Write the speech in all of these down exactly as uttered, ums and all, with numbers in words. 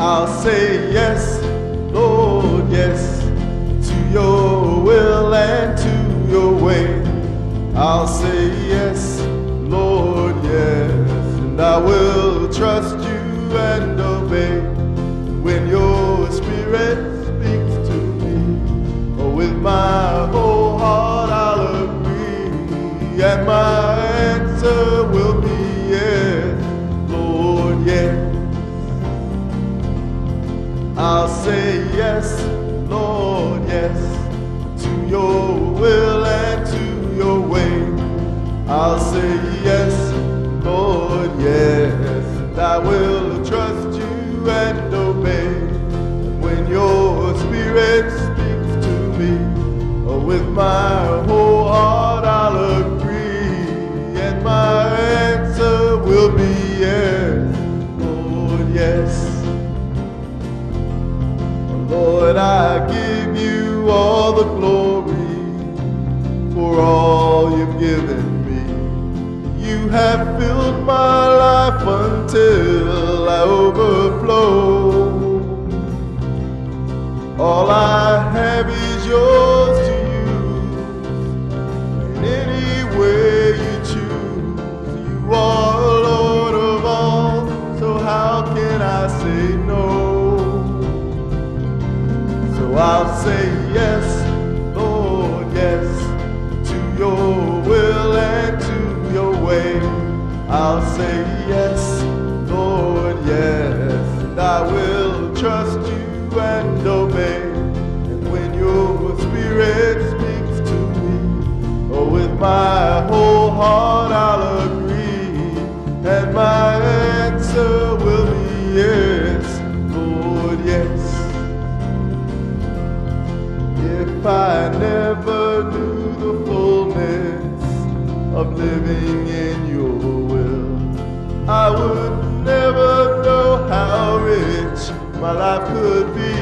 I'll say yes, Lord, yes, to your will and to your way. I'll say yes, Lord, yes, and I will trust you and obey. When your spirit speaks to me, oh, with my whole heart I'll agree, and my answer will be yes, Lord, yes. I'll say yes, Lord, yes, to your will and to your way. I'll say yes, Lord, yes, and I will trust you and obey. And when your spirit speaks to me, oh, with my whole heart I'll agree, and my answer will be yes, Lord, yes. Lord, I give you all the glory for all you've given me. You have filled my life until I overflow. All I have is yours to use in any way you choose. You are Lord of all, so how can I say no? So I'll say yes, Lord, yes, to your will and to your way. I'll say yes, Lord, yes, and I will trust you and obey. And when your spirit speaks to me, oh, with my whole heart I'll agree, and my answer will be yes, Lord, yes. If I never knew the fullness of living in your will, I would never know how rich my life could be.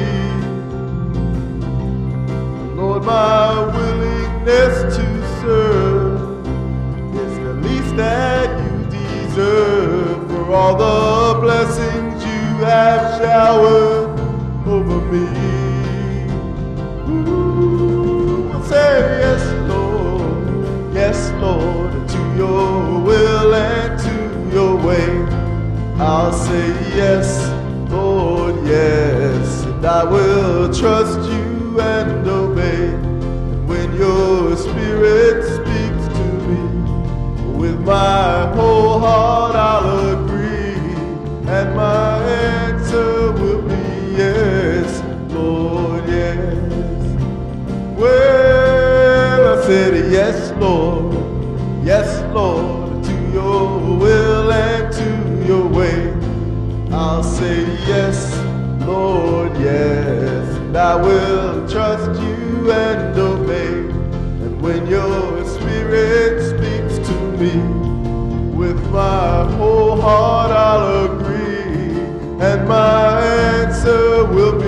Lord, my willingness to serve is the least that you deserve for all the blessings you have showered over me. Say yes, Lord, yes, Lord, to your will and to your way. I'll say yes, Lord, yes, and I will trust you and obey. And when your spirit speaks to me, with my whole heart I'll agree, and my answer will be yes, Lord, yes. Well, I said yes, Lord, yes, Lord, to your will and to your way. I'll say yes, Lord, yes, and I will trust you and obey. And when your spirit speaks to me, with my whole heart I'll agree, and my answer will be